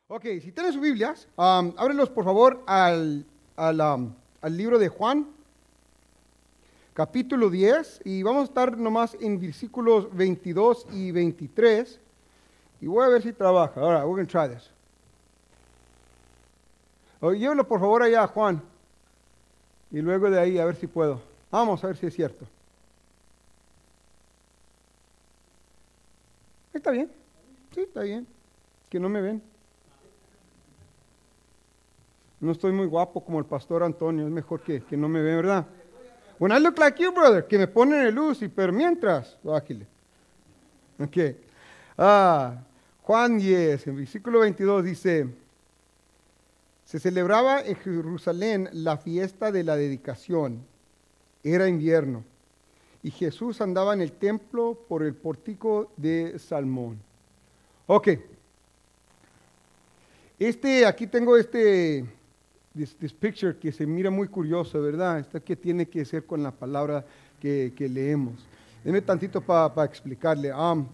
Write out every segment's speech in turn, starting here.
Ok, si tienen sus Biblias, ábrelos por favor al libro de Juan, capítulo 10, y vamos a estar nomás en versículos 22 y 23, y voy a ver si trabaja. Ahora, we're going to try this. Llévelo por favor allá a Juan, y luego de ahí a ver si puedo. Vamos a ver si es cierto. ¿Está bien? Sí, está bien. Que no me ven. No estoy muy guapo como el pastor Antonio, es mejor que no me ven, ¿verdad? When I look like you, brother, que me ponen en luz, pero mientras, ágile. Ok. Juan 10, en versículo 22 dice, se celebraba en Jerusalén la fiesta de la dedicación. Era invierno. Y Jesús andaba en el templo por el pórtico de Salmón. Ok. Aquí tengo this picture que se mira muy curioso, ¿verdad? ¿Qué tiene que ver con la palabra que leemos? Deme tantito para explicarle.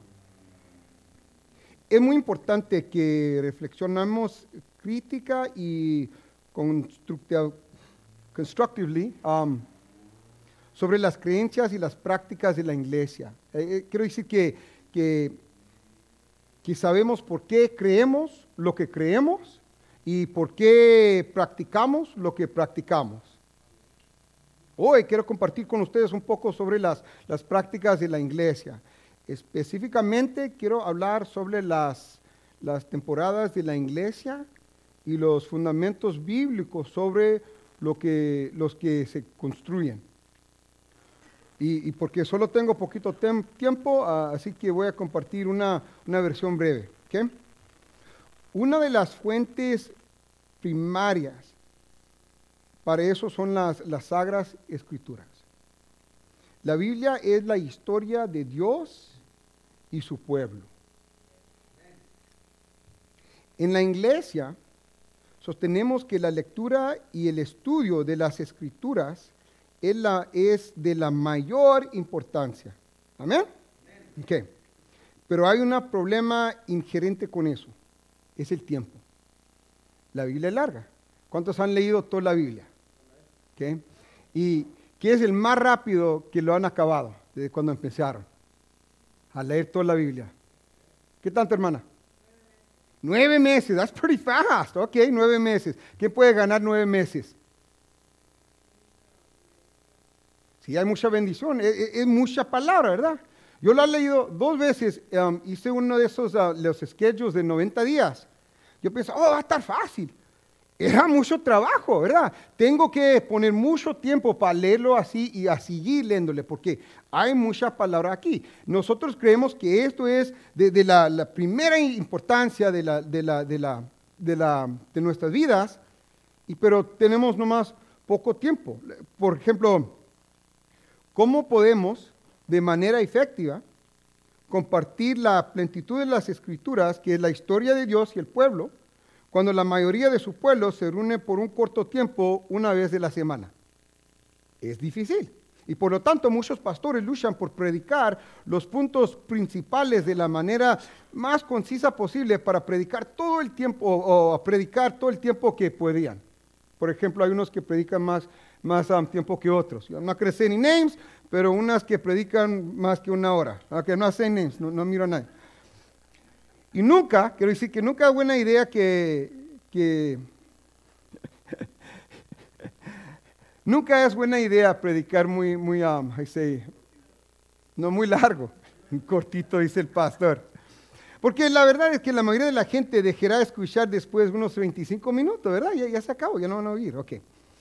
Es muy importante que reflexionemos crítica y constructively sobre las creencias y las prácticas de la iglesia. Quiero decir que sabemos por qué creemos lo que creemos y por qué practicamos lo que practicamos. Hoy quiero compartir con ustedes un poco sobre las prácticas de la iglesia. Específicamente quiero hablar sobre las temporadas de la iglesia y los fundamentos bíblicos sobre los que se construyen. Y porque solo tengo poquito tiempo, así que voy a compartir una versión breve. ¿Okay? Una de las fuentes primarias para eso son las Sagradas Escrituras. La Biblia es la historia de Dios y su pueblo. En la iglesia sostenemos que la lectura y el estudio de las Escrituras es de la mayor importancia. ¿Amén? Okay. Pero hay un problema inherente con eso. Es el tiempo. La Biblia es larga. ¿Cuántos han leído toda la Biblia? Okay. ¿Y qué es el más rápido que lo han acabado desde cuando empezaron a leer toda la Biblia? ¿Qué tanto, hermana? 9 meses. That's pretty fast. Ok, 9 meses. ¿Quién puede ganar 9 meses? Sí, hay mucha bendición. Es mucha palabra, ¿verdad? Yo lo he leído 2 veces. Hice uno de esos, los schedules de 90 días. Yo pensé, va a estar fácil. Era mucho trabajo, ¿verdad? Tengo que poner mucho tiempo para leerlo así y a seguir leyéndole, porque hay mucha palabra aquí. Nosotros creemos que esto es de la primera importancia de nuestras vidas, pero tenemos nomás poco tiempo. Por ejemplo, ¿cómo podemos de manera efectiva compartir la plenitud de las Escrituras, que es la historia de Dios y el pueblo, cuando la mayoría de su pueblo se reúne por un corto tiempo una vez de la semana? Es difícil. Y por lo tanto muchos pastores luchan por predicar los puntos principales de la manera más concisa posible para predicar todo el tiempo o predicar todo el tiempo que podían. Por ejemplo, hay unos que predican más tiempo que otros. I'm not going to say any names, pero unas que predican más que una hora. Okay, no say names, no miro a nadie. Y quiero decir que nunca es buena idea nunca es buena idea predicar muy no muy largo, cortito, dice el pastor. Porque la verdad es que la mayoría de la gente dejará de escuchar después de unos 25 minutos, ¿verdad? Ya se acabó, ya no van a oír. Ok.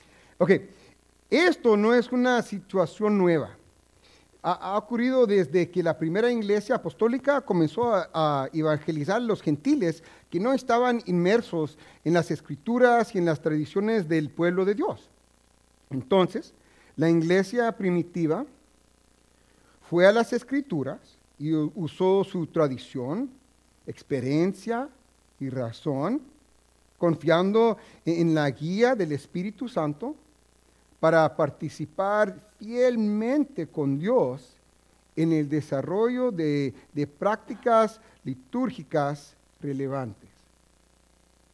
Esto no es una situación nueva. Ha ocurrido desde que la primera iglesia apostólica comenzó a evangelizar a los gentiles que no estaban inmersos en las escrituras y en las tradiciones del pueblo de Dios. Entonces, la iglesia primitiva fue a las escrituras y usó su tradición, experiencia y razón, confiando en la guía del Espíritu Santo, para participar fielmente con Dios en el desarrollo de prácticas litúrgicas relevantes.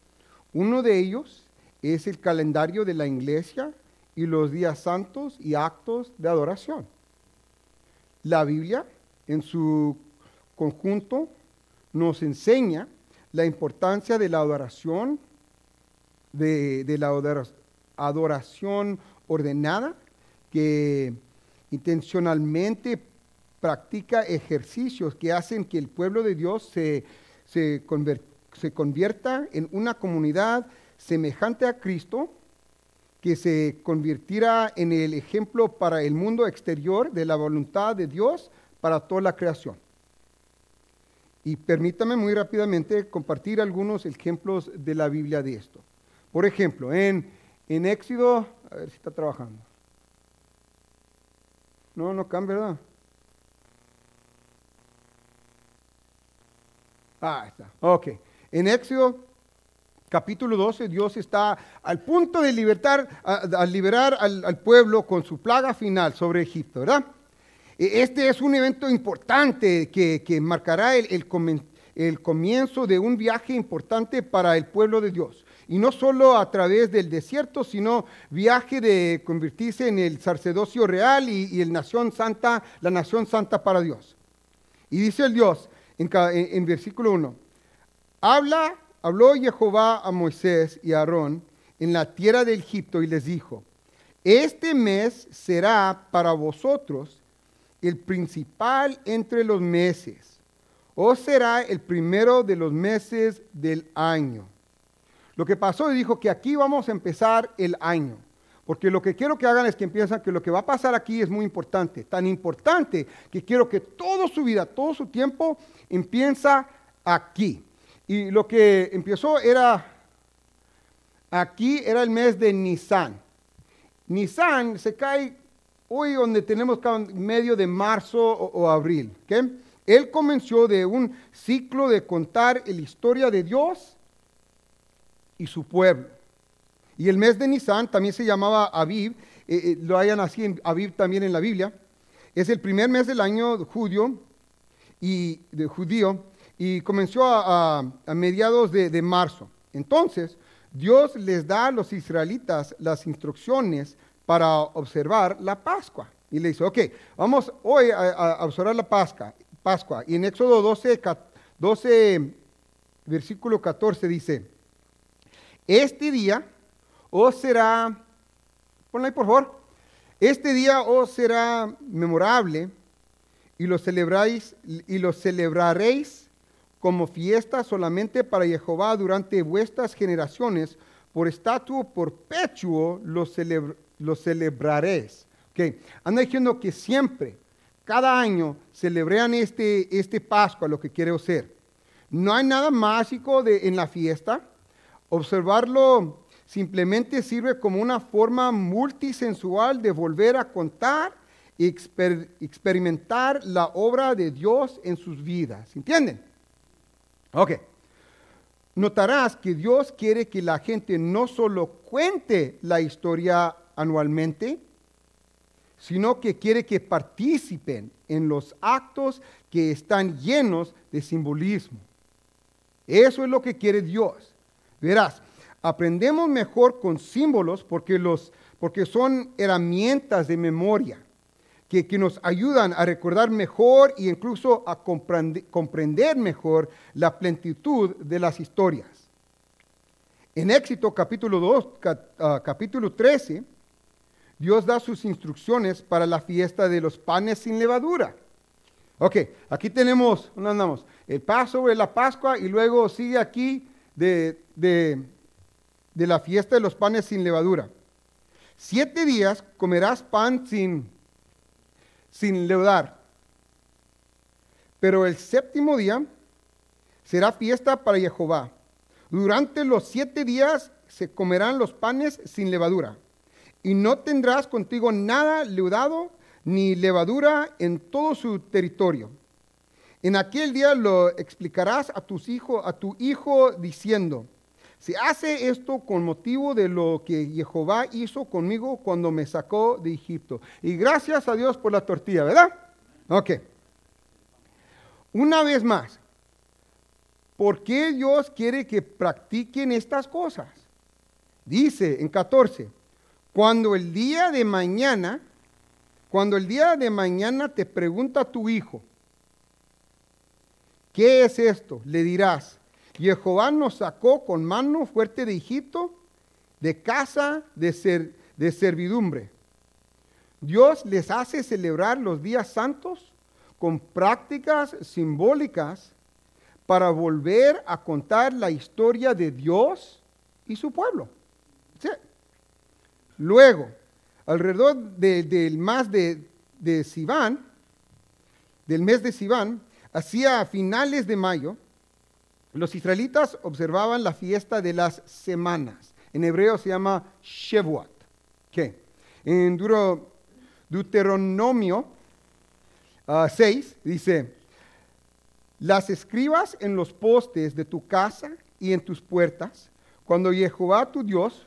Uno de ellos es el calendario de la iglesia y los días santos y actos de adoración. La Biblia, en su conjunto, nos enseña la importancia de la adoración, de la adoración ordenada, que intencionalmente practica ejercicios que hacen que el pueblo de Dios se convierta en una comunidad semejante a Cristo, que se convirtiera en el ejemplo para el mundo exterior de la voluntad de Dios para toda la creación. Y permítame muy rápidamente compartir algunos ejemplos de la Biblia de esto. Por ejemplo, en Éxodo, a ver si está trabajando. No cambia, ¿verdad? Ahí está. Ok. En Éxodo capítulo 12, Dios está al punto de liberar al pueblo con su plaga final sobre Egipto, ¿verdad? Este es un evento importante que marcará el comienzo de un viaje importante para el pueblo de Dios. Y no solo a través del desierto, sino viaje de convertirse en el sacerdocio real y la nación santa para Dios. Y dice el Dios en versículo 1, habló Jehová a Moisés y a Aarón en la tierra de Egipto y les dijo, este mes será para vosotros el principal entre los meses, o será el primero de los meses del año. Lo que pasó, dijo que aquí vamos a empezar el año, porque lo que quiero que hagan es que empiecen que lo que va a pasar aquí es muy importante, tan importante que quiero que toda su vida, todo su tiempo empieza aquí. Y lo que empezó aquí era el mes de Nisan. Nisan se cae hoy donde tenemos medio de marzo o abril. ¿Okay? Él comenzó de un ciclo de contar la historia de Dios y su pueblo. Y el mes de Nisan también se llamaba Aviv, lo hayan así en Aviv también en la Biblia. Es el primer mes del año judío y comenzó a mediados de marzo. Entonces, Dios les da a los israelitas las instrucciones para observar la Pascua. Y le dice, ok, vamos hoy a observar la Pascua. Y en Éxodo 12, versículo 14 dice, este día os será, ponla ahí por favor, este día os será memorable y lo celebraréis como fiesta solamente para Jehová durante vuestras generaciones, por estatuto perpetuo lo celebraréis. Okay. Anda diciendo que siempre, cada año, celebran este Pascua, lo que quiere hacer. No hay nada mágico en la fiesta. Observarlo simplemente sirve como una forma multisensual de volver a contar y experimentar la obra de Dios en sus vidas. ¿Entienden? Ok. Notarás que Dios quiere que la gente no solo cuente la historia anualmente, sino que quiere que participen en los actos que están llenos de simbolismo. Eso es lo que quiere Dios. Verás, aprendemos mejor con símbolos porque son herramientas de memoria que nos ayudan a recordar mejor e incluso a comprender mejor la plenitud de las historias. En Éxodo capítulo 13, Dios da sus instrucciones para la fiesta de los panes sin levadura. Ok, aquí tenemos, ¿dónde andamos? El Passover, la Pascua, y luego sigue aquí de la fiesta de los panes sin levadura. 7 días comerás pan sin leudar, pero el 7º día será fiesta para Jehová. Durante los 7 días se comerán los panes sin levadura, y no tendrás contigo nada leudado ni levadura en todo su territorio. En aquel día lo explicarás a tu hijo diciendo, se hace esto con motivo de lo que Jehová hizo conmigo cuando me sacó de Egipto. Y gracias a Dios por la tortilla, ¿verdad? Ok. Una vez más, ¿por qué Dios quiere que practiquen estas cosas? Dice en 14, cuando el día de mañana te pregunta tu hijo, ¿qué es esto? Le dirás, Jehová nos sacó con mano fuerte de Egipto, de casa de servidumbre. Dios les hace celebrar los días santos con prácticas simbólicas para volver a contar la historia de Dios y su pueblo. ¿Sí? Luego, alrededor del mes de Sivan, hacia finales de mayo, los israelitas observaban la fiesta de las semanas. En hebreo se llama Shavuot. ¿Qué? En Deuteronomio 6 dice, las escribas en los postes de tu casa y en tus puertas, cuando Jehová tu Dios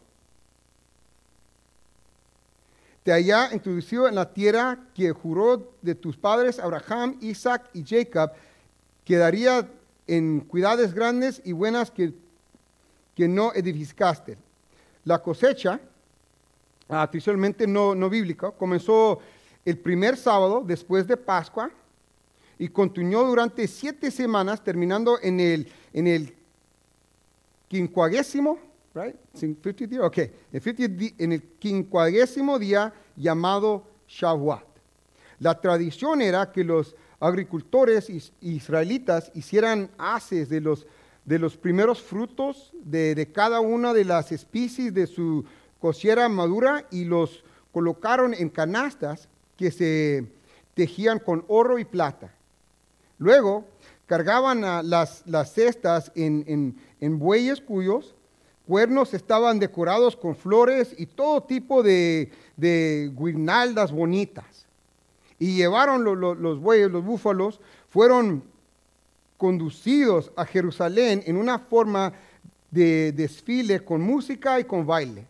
te haya introducido en la tierra que juró de tus padres Abraham, Isaac y Jacob, que daría en cuidades grandes y buenas que no edificaste. La cosecha, tradicionalmente no bíblica, comenzó el primer sábado después de Pascua y continuó durante 7 semanas, terminando en el quincuagésimo, right? 50th year? Okay. En el quincuagésimo día llamado Shavuot. La tradición era que los agricultores israelitas hicieran haces de los primeros frutos de cada una de las especies de su cosecha madura y los colocaron en canastas que se tejían con oro y plata. Luego cargaban a las cestas en bueyes cuyos cuernos estaban decorados con flores y todo tipo de guirnaldas bonitas. Y llevaron los bueyes, los búfalos, fueron conducidos a Jerusalén en una forma de desfile con música y con baile.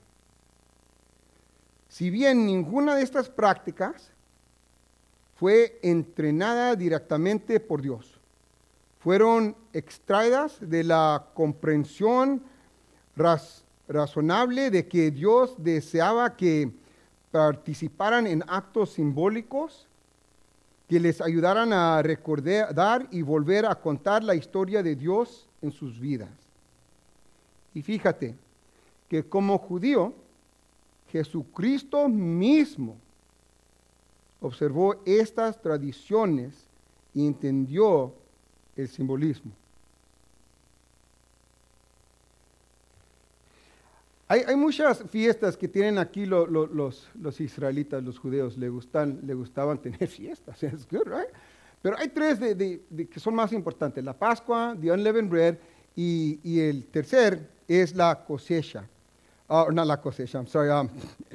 Si bien ninguna de estas prácticas fue entrenada directamente por Dios, fueron extraídas de la comprensión razonable de que Dios deseaba que participaran en actos simbólicos que les ayudaran a recordar y volver a contar la historia de Dios en sus vidas. Y fíjate que como judío, Jesucristo mismo observó estas tradiciones y entendió el simbolismo. Hay muchas fiestas que tienen aquí los israelitas, los judíos, le gustaban tener fiestas, es good, right? Pero hay 3 que son más importantes, la Pascua, the unleavened bread, y el tercer es la cosecha. No la cosecha, I'm sorry.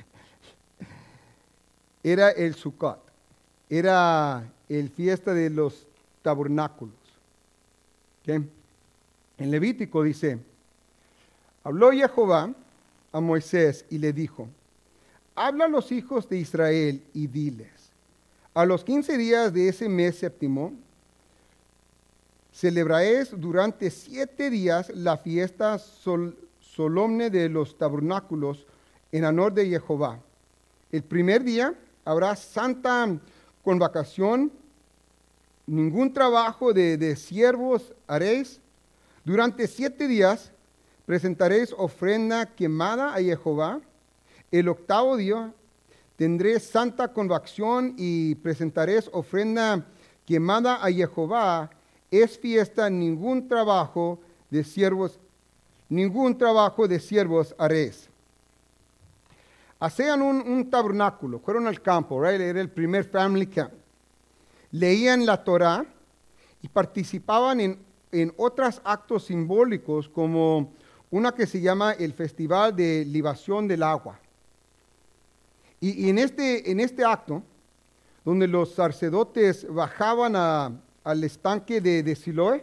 Era el Sukkot, era el fiesta de los tabernáculos. ¿Okay? En Levítico dice, habló Jehová a Moisés y le dijo, habla a los hijos de Israel y diles, a los 15 días de ese mes séptimo, celebraréis durante 7 días la fiesta solemne de los tabernáculos en honor de Jehová. El primer día habrá santa convocación, ningún trabajo de siervos haréis. Durante 7 días presentaréis ofrenda quemada a Jehová. El octavo día tendréis santa convocación y presentaréis ofrenda quemada a Jehová. Es fiesta, ningún trabajo de siervos haréis. Hacían un tabernáculo, fueron al campo, right? Era el primer family camp. Leían la Torah y participaban en otros actos simbólicos como una que se llama el Festival de Libación del Agua. Y en este acto, donde los sacerdotes bajaban al estanque de Siloé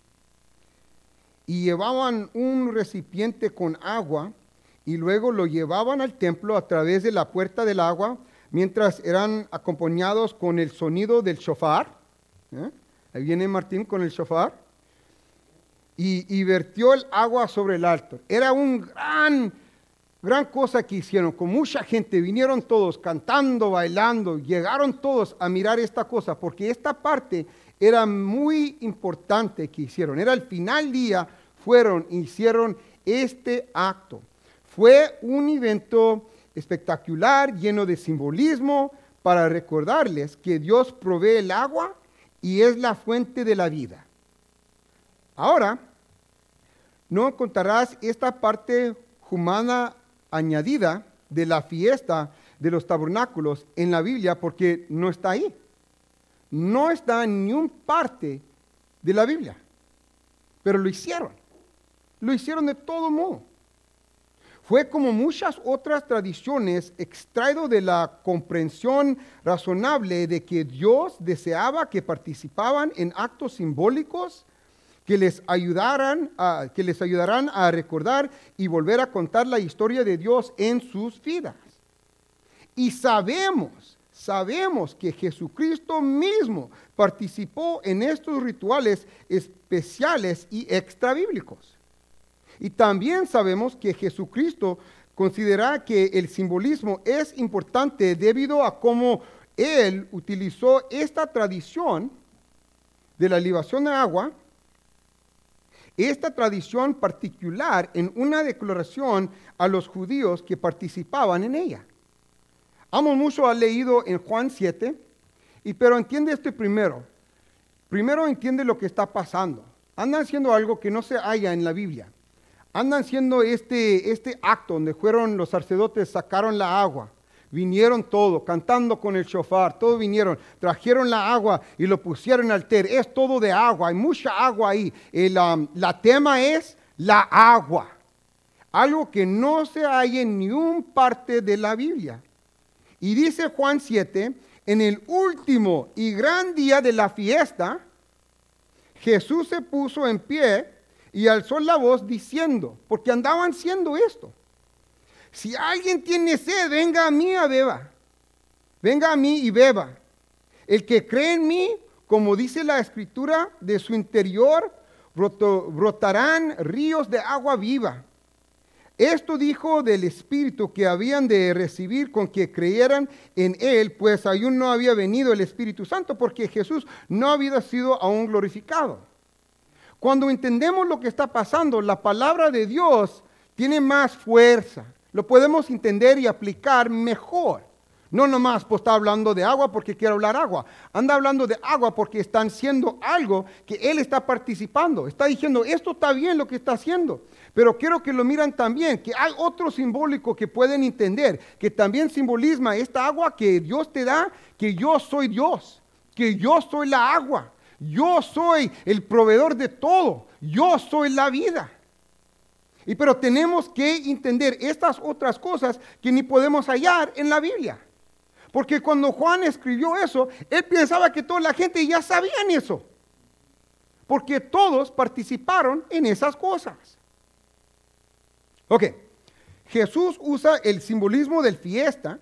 y llevaban un recipiente con agua y luego lo llevaban al templo a través de la puerta del agua, mientras eran acompañados con el sonido del shofar. Ahí viene Martín con el shofar. y vertió el agua sobre el altar. Era un gran cosa que hicieron, con mucha gente, vinieron todos cantando, bailando, llegaron todos a mirar esta cosa, porque esta parte era muy importante que hicieron. Era el final día, hicieron este acto. Fue un evento espectacular, lleno de simbolismo, para recordarles que Dios provee el agua y es la fuente de la vida. Ahora, no encontrarás esta parte humana añadida de la fiesta de los tabernáculos en la Biblia porque no está ahí. No está en ninguna parte de la Biblia. Pero lo hicieron. Lo hicieron de todo modo. Fue como muchas otras tradiciones extraído de la comprensión razonable de que Dios deseaba que participaban en actos simbólicos que les ayudarán a recordar y volver a contar la historia de Dios en sus vidas. Y sabemos que Jesucristo mismo participó en estos rituales especiales y extrabíblicos. Y también sabemos que Jesucristo considera que el simbolismo es importante debido a cómo Él utilizó esta tradición de la libación de agua, esta tradición particular en una declaración a los judíos que participaban en ella. Amo mucho ha leído en Juan 7, pero entiende esto primero. Primero entiende lo que está pasando. Andan haciendo algo que no se halla en la Biblia. Andan haciendo este acto donde fueron los sacerdotes, sacaron la agua, vinieron todos, cantando con el shofar, todos vinieron, trajeron la agua y lo pusieron en el altar. Es todo de agua, hay mucha agua ahí. La tema es la agua, algo que no se halla en ninguna parte de la Biblia. Y dice Juan 7, en el último y gran día de la fiesta, Jesús se puso en pie y alzó la voz diciendo, porque andaban haciendo esto: si alguien tiene sed, venga a mí a beba. Venga a mí y beba. El que cree en mí, como dice la Escritura, de su interior brotarán ríos de agua viva. Esto dijo del Espíritu que habían de recibir con que creyeran en Él, pues aún no había venido el Espíritu Santo, porque Jesús no había sido aún glorificado. Cuando entendemos lo que está pasando, la palabra de Dios tiene más fuerza. Lo podemos entender y aplicar mejor. No nomás pues está hablando de agua porque quiere hablar agua. Anda hablando de agua porque están haciendo algo que Él está participando. Está diciendo, esto está bien lo que está haciendo. Pero quiero que lo miran también, que hay otro simbólico que pueden entender, que también simbolisma esta agua que Dios te da, que yo soy Dios, que yo soy la agua. Yo soy el proveedor de todo. Yo soy la vida. Pero tenemos que entender estas otras cosas que ni podemos hallar en la Biblia. Porque cuando Juan escribió eso, él pensaba que toda la gente ya sabían eso. Porque todos participaron en esas cosas. Ok, Jesús usa el simbolismo del fiesta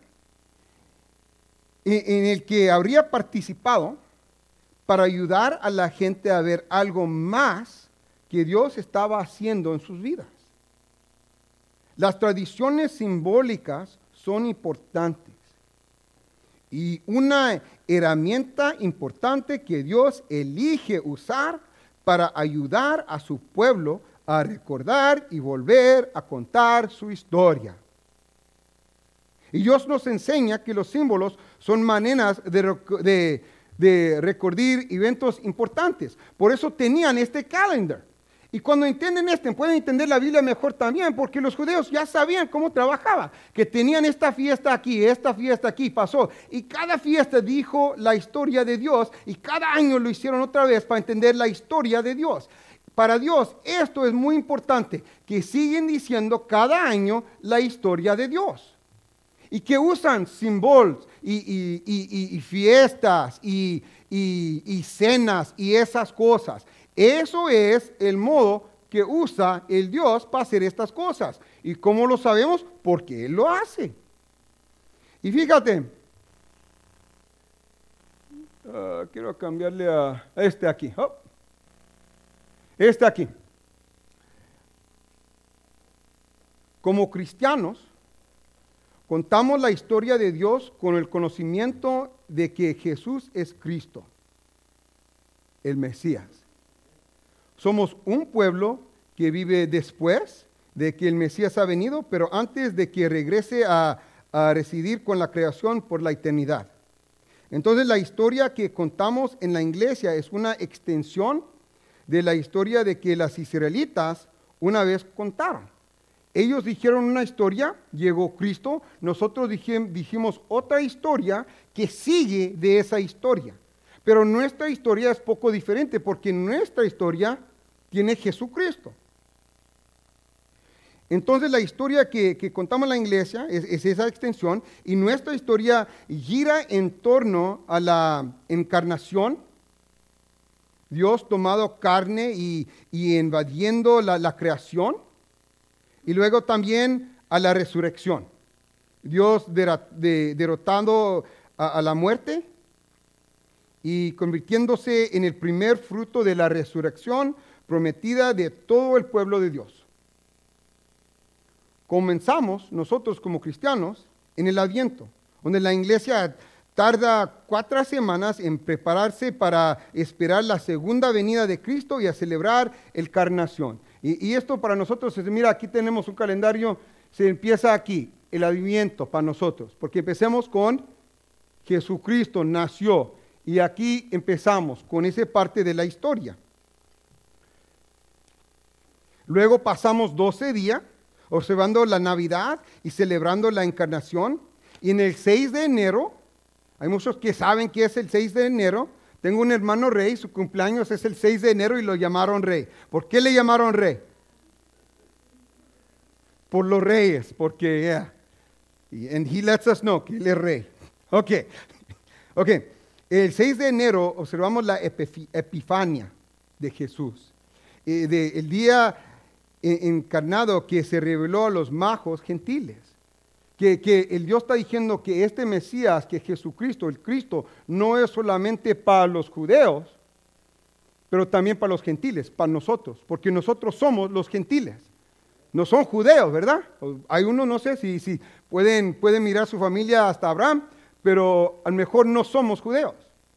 en el que habría participado para ayudar a la gente a ver algo más que Dios estaba haciendo en sus vidas. Las tradiciones simbólicas son importantes y una herramienta importante que Dios elige usar para ayudar a su pueblo a recordar y volver a contar su historia. Y Dios nos enseña que los símbolos son maneras de recordar eventos importantes. Por eso tenían este calendar. Y cuando entienden pueden entender la Biblia mejor también, porque los judíos ya sabían cómo trabajaba, que tenían esta fiesta aquí, pasó. Y cada fiesta dijo la historia de Dios, y cada año lo hicieron otra vez para entender la historia de Dios. Para Dios esto es muy importante, que siguen diciendo cada año la historia de Dios. Y que usan símbolos y fiestas y cenas y esas cosas. Eso es el modo que usa el Dios para hacer estas cosas. ¿Y cómo lo sabemos? Porque Él lo hace. Y fíjate, quiero cambiarle a este aquí. Este aquí. Como cristianos, contamos la historia de Dios con el conocimiento de que Jesús es Cristo, el Mesías. Somos un pueblo que vive después de que el Mesías ha venido, pero antes de que regrese a residir con la creación por la eternidad. Entonces la historia que contamos en la iglesia es una extensión de la historia de que las israelitas una vez contaron. Ellos dijeron una historia, llegó Cristo, nosotros dijimos otra historia que sigue de esa historia. Pero nuestra historia es poco diferente porque nuestra historia tiene Jesucristo. Entonces la historia que contamos en la iglesia es esa extensión y nuestra historia gira en torno a la encarnación, Dios tomado carne y invadiendo la creación, y luego también a la resurrección, Dios derrotando a la muerte y convirtiéndose en el primer fruto de la resurrección prometida de todo el pueblo de Dios. Comenzamos nosotros como cristianos en el Adviento, donde la iglesia tarda 4 semanas en prepararse para esperar la segunda venida de Cristo y a celebrar el encarnación. Y esto para nosotros es, mira, aquí tenemos un calendario, se empieza aquí, el Adviento para nosotros, porque empecemos con Jesucristo nació y aquí empezamos con esa parte de la historia. Luego pasamos 12 días observando la Navidad y celebrando la encarnación. Y en el 6 de enero, hay muchos que saben que es el 6 de enero. Tengo un hermano rey, su cumpleaños es el 6 de enero y lo llamaron rey. ¿Por qué le llamaron rey? Por los reyes, porque, yeah. And he lets us know que él es rey. Ok. El 6 de enero observamos la Epifania de Jesús. El día encarnado que se reveló a los magos gentiles. Que el Dios está diciendo que este Mesías, que Jesucristo, el Cristo, no es solamente para los judeos, pero también para los gentiles, para nosotros, porque nosotros somos los gentiles. No son judeos, ¿verdad? Hay uno, no sé si pueden mirar su familia hasta Abraham, pero a lo mejor no somos judeos.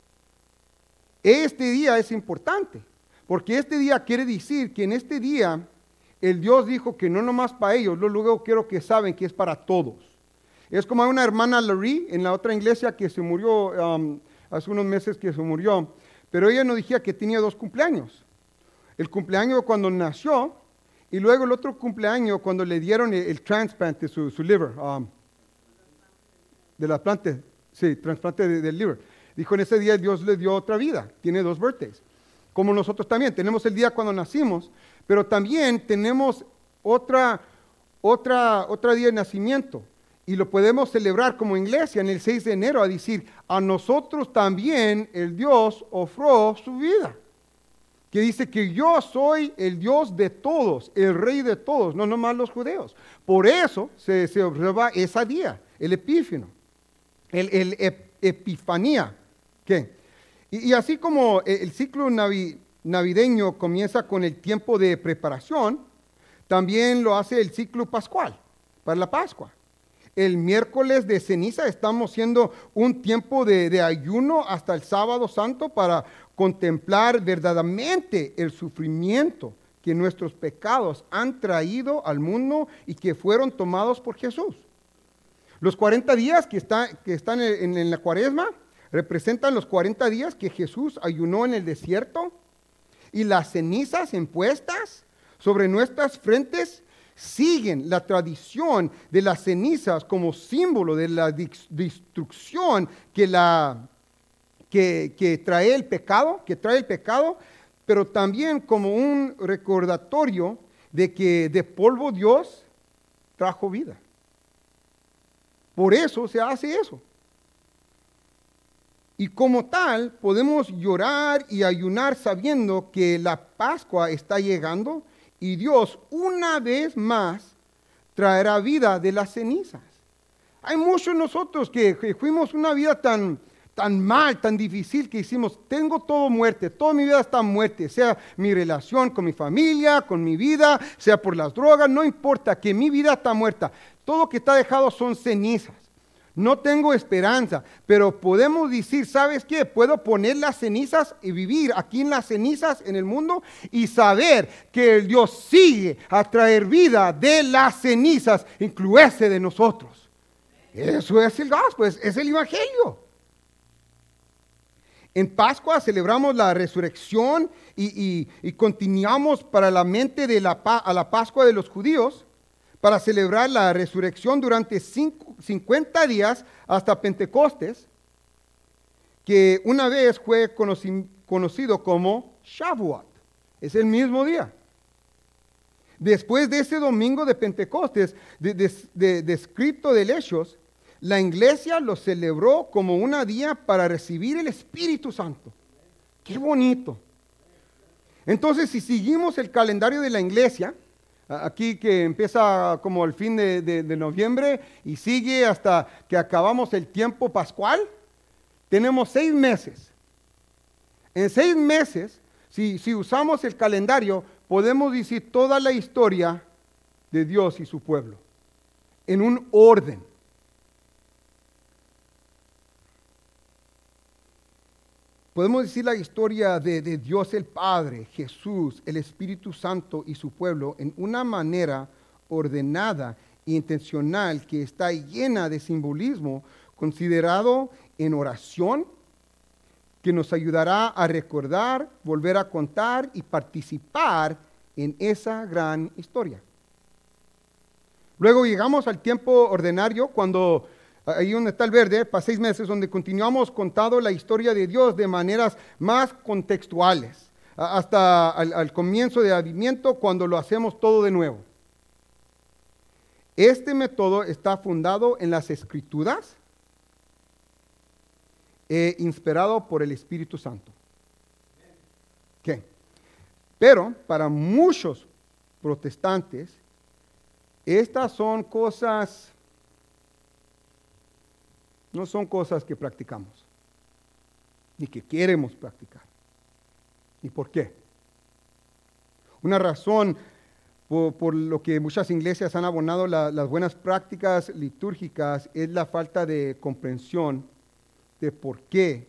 Este día es importante, porque este día quiere decir que en este día el Dios dijo que no nomás para ellos, luego quiero que saben que es para todos. Es como hay una hermana Larry en la otra iglesia que se murió, hace unos meses que se murió, pero ella nos decía que tenía 2 cumpleaños. El cumpleaños cuando nació y luego el otro cumpleaños cuando le dieron el trasplante de su liver, de la planta, sí, trasplante del liver. Dijo en ese día Dios le dio otra vida, tiene 2 birthdays. Como nosotros también, tenemos el día cuando nacimos, pero también tenemos otra día de nacimiento. Y lo podemos celebrar como iglesia en el 6 de enero, a decir, a nosotros también el Dios ofreció su vida. Que dice que yo soy el Dios de todos, el Rey de todos, no nomás los judeos. Por eso se observa ese día, el Epífano, el Epifanía. ¿Qué? Y así como el ciclo navideño comienza con el tiempo de preparación, también lo hace el ciclo pascual, para la Pascua. El miércoles de ceniza estamos haciendo un tiempo de ayuno hasta el sábado santo para contemplar verdaderamente el sufrimiento que nuestros pecados han traído al mundo y que fueron tomados por Jesús. Los 40 días que están en la cuaresma representan los 40 días que Jesús ayunó en el desierto, y las cenizas impuestas sobre nuestras frentes siguen la tradición de las cenizas como símbolo de la destrucción que trae el pecado, pero también como un recordatorio de que de polvo Dios trajo vida. Por eso se hace eso. Y como tal, podemos llorar y ayunar sabiendo que la Pascua está llegando y Dios una vez más traerá vida de las cenizas. Hay muchos de nosotros que fuimos una vida tan tan mal, tan difícil que decimos, tengo todo muerte, toda mi vida está muerte, sea mi relación con mi familia, con mi vida, sea por las drogas, no importa, que mi vida está muerta. Todo lo que está dejado son cenizas. No tengo esperanza, pero podemos decir, ¿sabes qué? Puedo poner las cenizas y vivir aquí en las cenizas en el mundo y saber que el Dios sigue a traer vida de las cenizas, incluirse de nosotros. Eso es el gospel, es el evangelio. En Pascua celebramos la resurrección y continuamos para la mente a la Pascua de los judíos, para celebrar la resurrección durante 50 días hasta Pentecostés, que una vez fue conocido como Shavuot. Es el mismo día. Después de ese domingo de Pentecostés, descrito de Hechos, la iglesia lo celebró como un día para recibir el Espíritu Santo. ¡Qué bonito! Entonces, si seguimos el calendario de la iglesia, aquí que empieza como el fin de noviembre y sigue hasta que acabamos el tiempo pascual, tenemos 6 meses. En 6 meses, si usamos el calendario, podemos decir toda la historia de Dios y su pueblo en un orden. Podemos decir la historia de Dios el Padre, Jesús, el Espíritu Santo y su pueblo en una manera ordenada e intencional que está llena de simbolismo, considerado en oración, que nos ayudará a recordar, volver a contar y participar en esa gran historia. Luego llegamos al tiempo ordinario, cuando ahí donde está el verde, para 6 meses, donde continuamos contando la historia de Dios de maneras más contextuales, hasta al comienzo de Adviento, cuando lo hacemos todo de nuevo. Este método está fundado en las Escrituras e inspirado por el Espíritu Santo. ¿Qué? Pero para muchos protestantes, estas son cosas... no son cosas que practicamos, ni que queremos practicar. ¿Y por qué? Una razón por lo que muchas iglesias han abonado las buenas prácticas litúrgicas es la falta de comprensión de por qué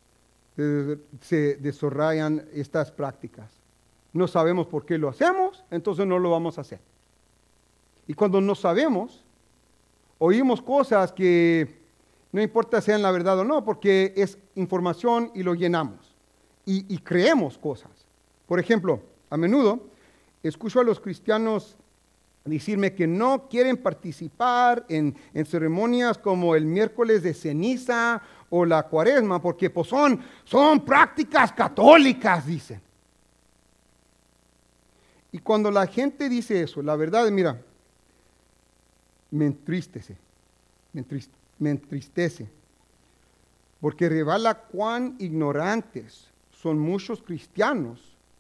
se desarrollan estas prácticas. No sabemos por qué lo hacemos, entonces no lo vamos a hacer. Y cuando no sabemos, oímos cosas que no importa sean la verdad o no, porque es información y lo llenamos. Y creemos cosas. Por ejemplo, a menudo escucho a los cristianos decirme que no quieren participar en ceremonias como el miércoles de ceniza o la cuaresma, porque pues son prácticas católicas, dicen. Y cuando la gente dice eso, la verdad, mira, me entristece, porque revela cuán ignorantes son muchos cristianos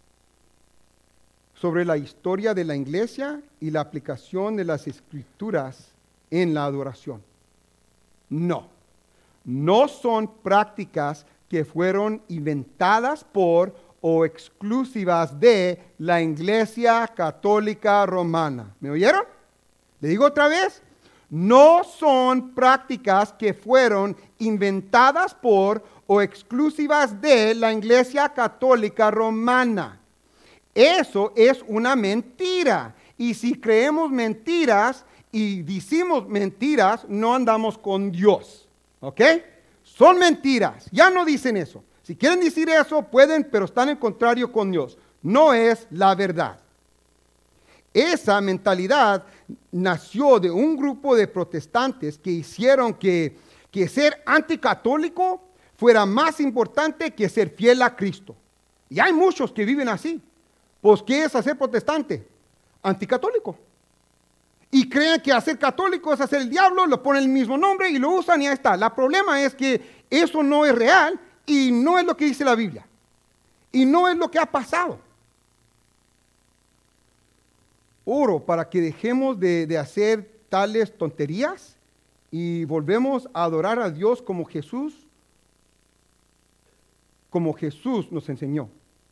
sobre la historia de la iglesia y la aplicación de las escrituras en la adoración. No son prácticas que fueron inventadas por o exclusivas de la Iglesia Católica Romana. ¿Me oyeron? Le digo otra vez. No son prácticas que fueron inventadas por o exclusivas de la Iglesia Católica Romana. Eso es una mentira. Y si creemos mentiras y decimos mentiras, no andamos con Dios. ¿Ok? Son mentiras. Ya no dicen eso. Si quieren decir eso, pueden, pero están en contrario con Dios. No es la verdad. Esa mentalidad nació de un grupo de protestantes que hicieron que ser anticatólico fuera más importante que ser fiel a Cristo. Y hay muchos que viven así. Pues, ¿qué es hacer protestante? Anticatólico. Y creen que hacer católico es hacer el diablo, lo ponen el mismo nombre y lo usan y ahí está. El problema es que eso no es real y no es lo que dice la Biblia. Y no es lo que ha pasado. Oro para que dejemos de hacer tales tonterías y volvemos a adorar a Dios como Jesús como Jesús nos enseñó.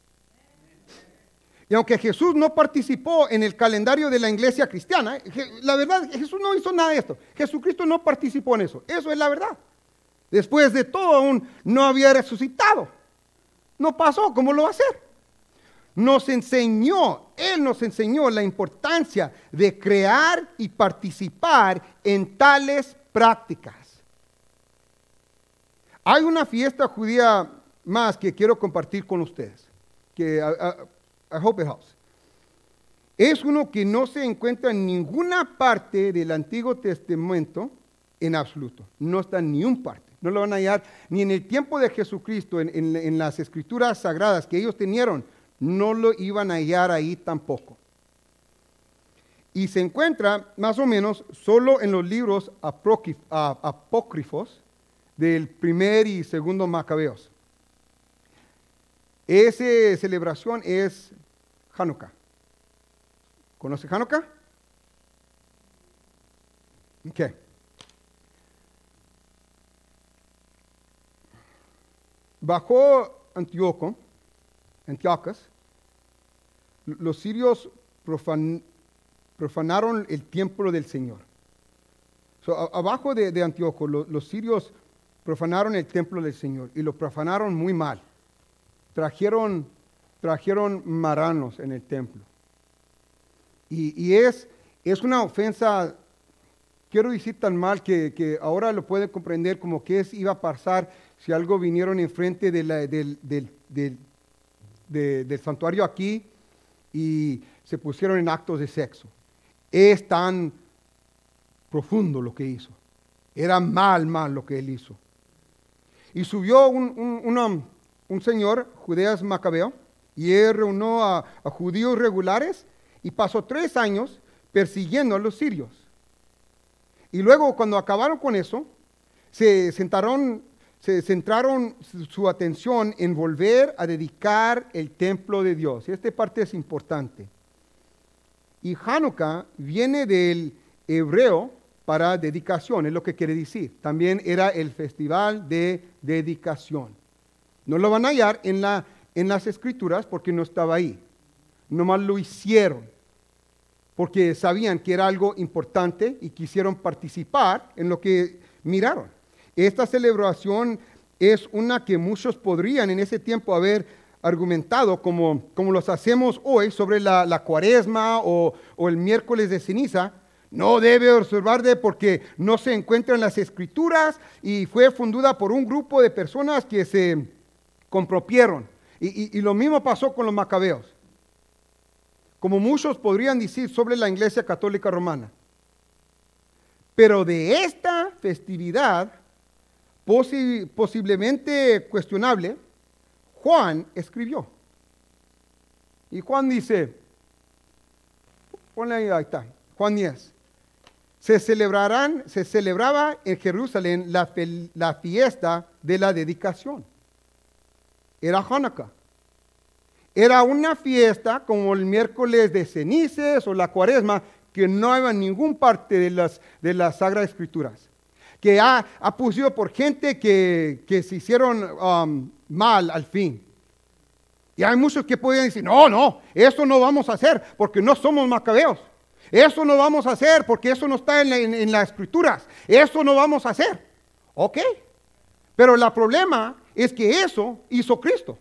Y aunque Jesús no participó en el calendario de la iglesia cristiana, la verdad, Jesús no hizo nada de esto. Jesucristo no participó en eso. Eso es la verdad. Después de todo, aún no había resucitado. No pasó, ¿cómo lo va a hacer? Él nos enseñó la importancia de crear y participar en tales prácticas. Hay una fiesta judía más que quiero compartir con ustedes, que I hope it helps. Es uno que no se encuentra en ninguna parte del Antiguo Testamento en absoluto. No está en ninguna parte. No lo van a hallar ni en el tiempo de Jesucristo, en las escrituras sagradas que ellos tenían, no lo iban a hallar ahí tampoco. Y se encuentra más o menos solo en los libros apócrifos del primer y segundo Macabeos. Esa celebración es Hanukkah. ¿Conoce Hanukkah? Ok. Bajo Antíocas, los sirios profanaron el templo del Señor. Abajo de Antíoco, los sirios profanaron el templo del Señor y lo profanaron muy mal. Trajeron marranos en el templo. Y es una ofensa, quiero decir tan mal que ahora lo pueden comprender como que iba a pasar si algo vinieron enfrente del santuario aquí y se pusieron en actos de sexo. Es tan profundo lo que hizo. Era mal lo que él hizo. Y subió un señor, Judeas Macabeo, y él reunió a judíos regulares y pasó 3 años persiguiendo a los sirios. Y luego, cuando acabaron con eso, se centraron su atención en volver a dedicar el templo de Dios. Y esta parte es importante. Y Hanukkah viene del hebreo para dedicación, es lo que quiere decir. También era el festival de dedicación. No lo van a hallar en las escrituras porque no estaba ahí. Nomás lo hicieron porque sabían que era algo importante y quisieron participar en lo que miraron. Esta celebración es una que muchos podrían en ese tiempo haber argumentado como los hacemos hoy sobre la cuaresma o el miércoles de ceniza. No debe observarse porque no se encuentra en las escrituras y fue fundada por un grupo de personas que se compropieron. Y lo mismo pasó con los macabeos. Como muchos podrían decir sobre la Iglesia Católica Romana. Pero de esta festividad, posiblemente cuestionable, Juan escribió. Y Juan dice, ponle ahí está, Juan 10. Se celebraba en Jerusalén la fiesta de la dedicación. Era Hanukkah. Era una fiesta como el miércoles de cenizas o la cuaresma que no había en ninguna parte de las Sagradas Escrituras. Que ha puesto por gente que se hicieron mal al fin. Y hay muchos que podían decir, no, eso no vamos a hacer porque no somos macabeos. Eso no vamos a hacer porque eso no está en las escrituras. Eso no vamos a hacer. Ok. Pero el problema es que eso hizo Cristo.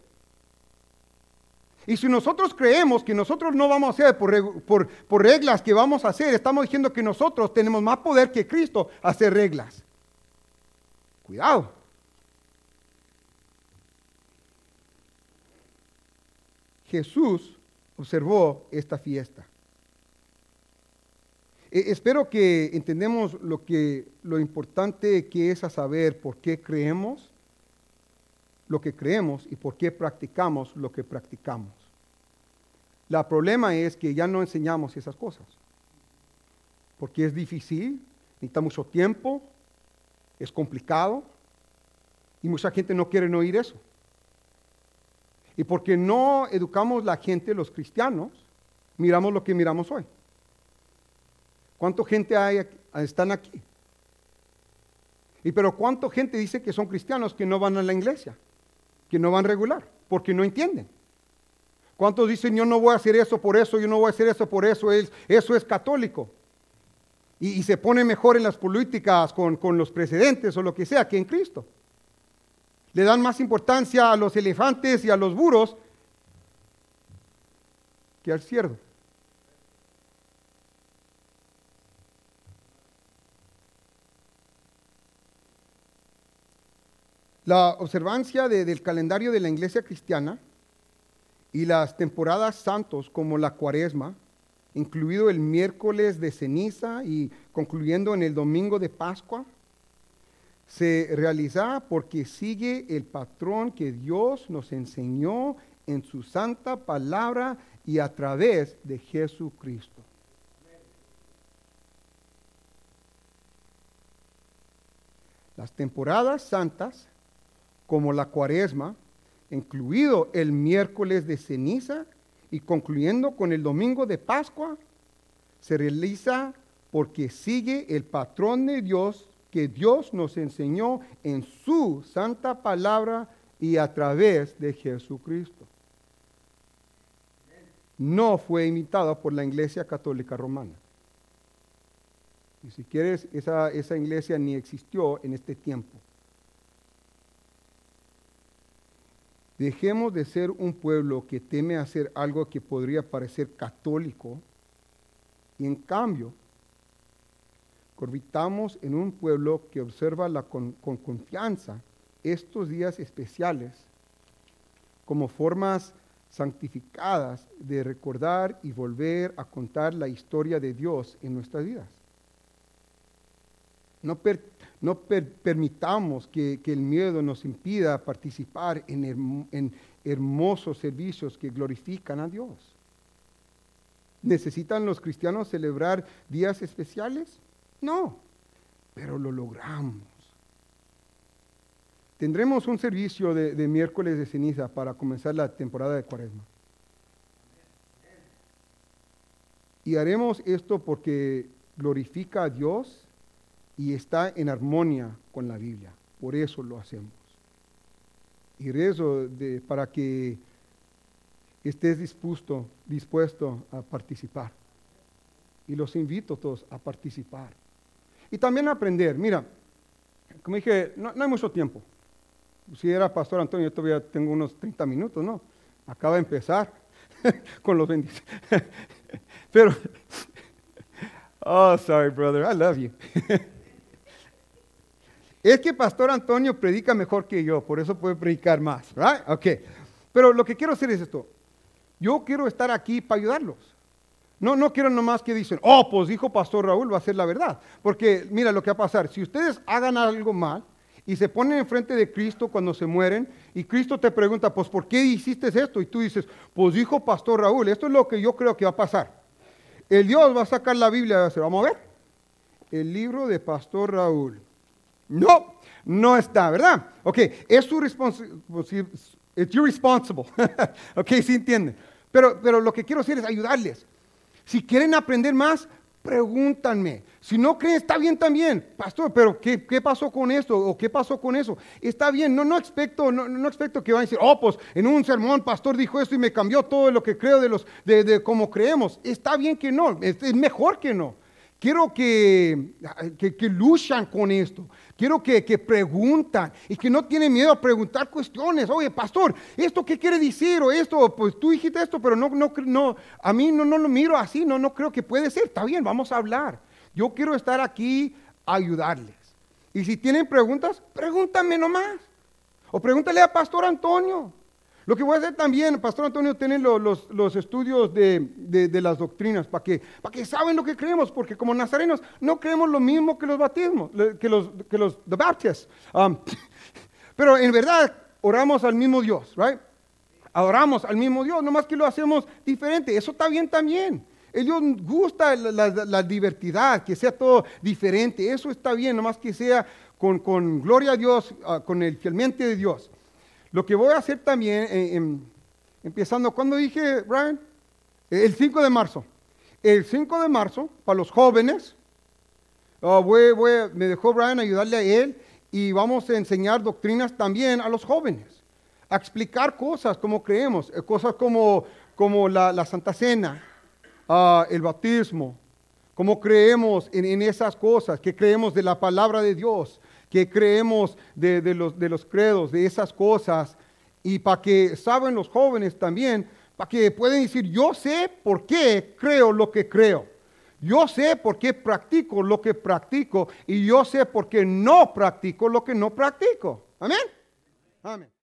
Y si nosotros creemos que nosotros no vamos a hacer por reglas que vamos a hacer, estamos diciendo que nosotros tenemos más poder que Cristo a hacer reglas. Cuidado. Jesús observó esta fiesta. Espero que entendemos lo importante que es a saber por qué creemos lo que creemos y por qué practicamos lo que practicamos. El problema es que ya no enseñamos esas cosas. Porque es difícil, necesita mucho tiempo, es complicado y mucha gente no quiere oír eso. Y porque no educamos la gente, los cristianos, miramos lo que miramos hoy. ¿Cuánta gente están aquí? Pero ¿cuánta gente dice que son cristianos que no van a la iglesia? que no van regular, porque no entienden. ¿Cuántos dicen, yo no voy a hacer eso por eso, yo no voy a hacer eso por eso, eso es católico? Y se pone mejor en las políticas con los presidentes o lo que sea que en Cristo. Le dan más importancia a los elefantes y a los burros que al cerdo. La observancia del calendario de la iglesia cristiana y las temporadas santos como la Cuaresma, incluido el miércoles de ceniza y concluyendo en el domingo de Pascua, se realiza porque sigue el patrón que Dios nos enseñó en su santa palabra y a través de Jesucristo. Las temporadas santas, como la Cuaresma, incluido el miércoles de ceniza y concluyendo con el domingo de Pascua, se realiza porque sigue el patrón de Dios que Dios nos enseñó en su santa palabra y a través de Jesucristo. No fue imitada por la Iglesia Católica Romana. Y si quieres, esa iglesia ni existió en este tiempo. Dejemos de ser un pueblo que teme hacer algo que podría parecer católico y en cambio convirtamos en un pueblo que observa con confianza estos días especiales como formas santificadas de recordar y volver a contar la historia de Dios en nuestras vidas. No permitamos que el miedo nos impida participar en hermosos servicios que glorifican a Dios. ¿Necesitan los cristianos celebrar días especiales? No, pero lo logramos. Tendremos un servicio de miércoles de ceniza para comenzar la temporada de Cuaresma. Y haremos esto porque glorifica a Dios y está en armonía con la Biblia. Por eso lo hacemos. Y rezo para que estés dispuesto a participar. Y los invito a todos a participar. Y también a aprender. Mira, como dije, no hay mucho tiempo. Si era Pastor Antonio, yo todavía tengo unos 30 minutos, ¿no? Acaba de empezar con los bendiciones. Pero, oh, sorry, brother, I love you. Es que Pastor Antonio predica mejor que yo, por eso puede predicar más, right? Ok. Pero lo que quiero hacer es esto. Yo quiero estar aquí para ayudarlos. No quiero nomás que dicen, oh, pues dijo Pastor Raúl, va a ser la verdad. Porque mira lo que va a pasar. Si ustedes hagan algo mal y se ponen enfrente de Cristo cuando se mueren y Cristo te pregunta, pues ¿por qué hiciste esto? Y tú dices, pues dijo Pastor Raúl. Esto es lo que yo creo que va a pasar. El Dios va a sacar la Biblia y va a decir, vamos a ver. El libro de Pastor Raúl. No está, ¿verdad? Ok, es su responsabilidad. It's your responsible. Ok, ¿sí entienden? Pero lo que quiero hacer es ayudarles. Si quieren aprender más, pregúntanme. Si no creen, está bien también. Pastor, pero ¿qué pasó con esto? ¿O qué pasó con eso? Está bien, no expecto que vayan a decir, oh, pues en un sermón pastor dijo esto y me cambió todo lo que creo de cómo creemos. Está bien que no, es mejor que no. Quiero que luchan con esto. Quiero que preguntan y que no tienen miedo a preguntar cuestiones. Oye, pastor, ¿esto qué quiere decir? O esto, pues tú dijiste esto, pero no, a mí no lo miro así, no creo que puede ser. Está bien, vamos a hablar. Yo quiero estar aquí a ayudarles. Y si tienen preguntas, pregúntame nomás. O pregúntale a Pastor Antonio. Lo que voy a hacer también, Pastor Antonio tiene los estudios de las doctrinas para que saben lo que creemos, porque como nazarenos no creemos lo mismo que los bautismos, que los the Baptists. Pero en verdad oramos al mismo Dios, right? Adoramos al mismo Dios, nomás que lo hacemos diferente. Eso está bien también. A Dios gusta la diversidad, que sea todo diferente. Eso está bien, nomás que sea con gloria a Dios, con el fielmente de Dios. Lo que voy a hacer también, empezando, ¿cuándo dije, Brian? El 5 de marzo. El 5 de marzo, para los jóvenes, me dejó Brian ayudarle a él y vamos a enseñar doctrinas también a los jóvenes. a explicar cosas como creemos, cosas como la Santa Cena, el bautismo, como creemos en esas cosas, que creemos de la palabra de Dios, que creemos de los credos, de esas cosas, y para que saben los jóvenes también, para que pueden decir, yo sé por qué creo lo que creo. Yo sé por qué practico lo que practico y yo sé por qué no practico lo que no practico. Amén. Amén.